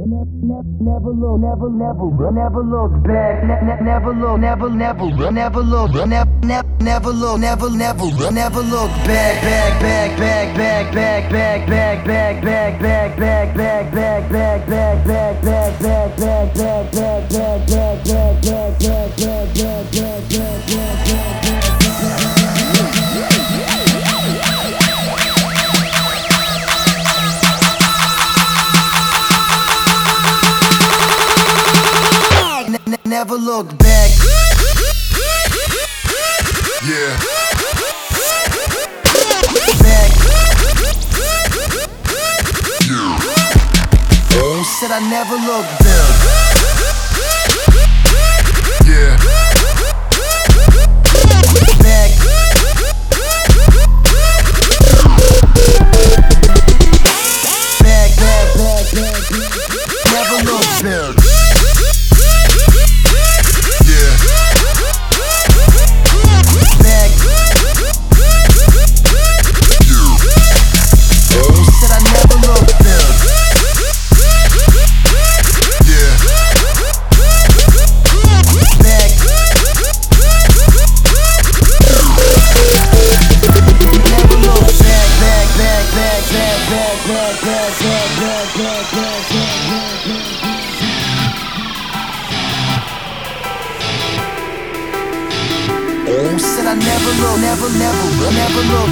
Never look back. Never look back. Never look back. Yeah. Back. Yeah. Oh, said I never look back. Yeah. Back. Back. Never look back. Oh, said I never look back. Never look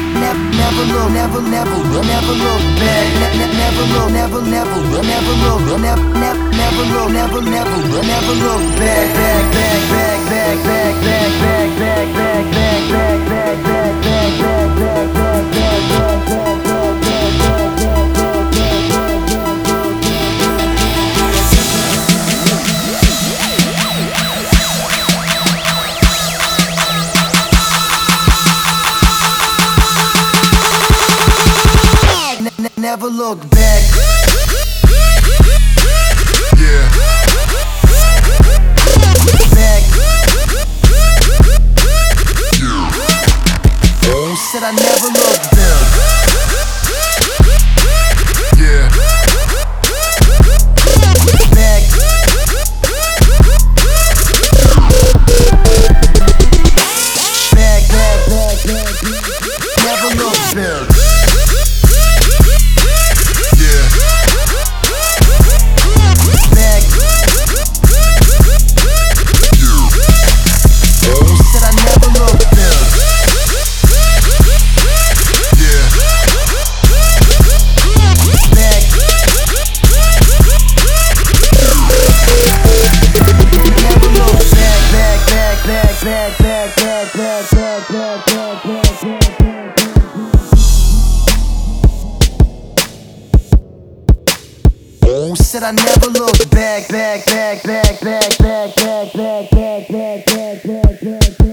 Never look back. Yeah. Back. Yeah. Oh, said I never look back. Yeah. Back. Back. Never look back. Oh, said I never look back.